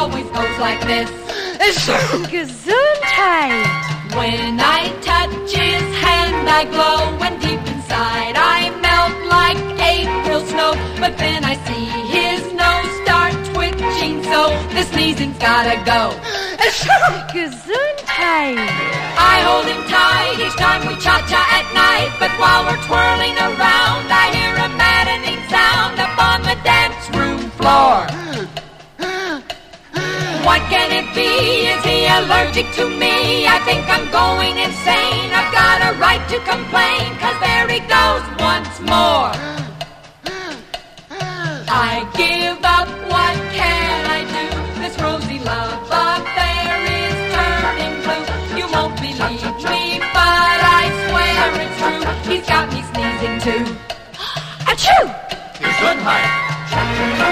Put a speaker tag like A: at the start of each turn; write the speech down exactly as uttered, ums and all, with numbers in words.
A: always goes like this.
B: Gesundheit.
A: When I touch his hand, I glow, and deep inside I melt like April snow. But then I see his nose start twitching, so this sneezing's gotta go.
B: Gesundheit.
A: I hold him tight each time we cha-cha at night, but while we're twirling around, I hear a maddening sound up on the dance room floor. What can it be? Is he allergic to me? I think I'm going insane. I've got a right to complain, 'cause there he goes once more. I give up, what can I do? This rosy love affair is turning blue. You won't believe me, but I swear it's true. He's got me sneezing too. Achoo!
C: Gesundheit.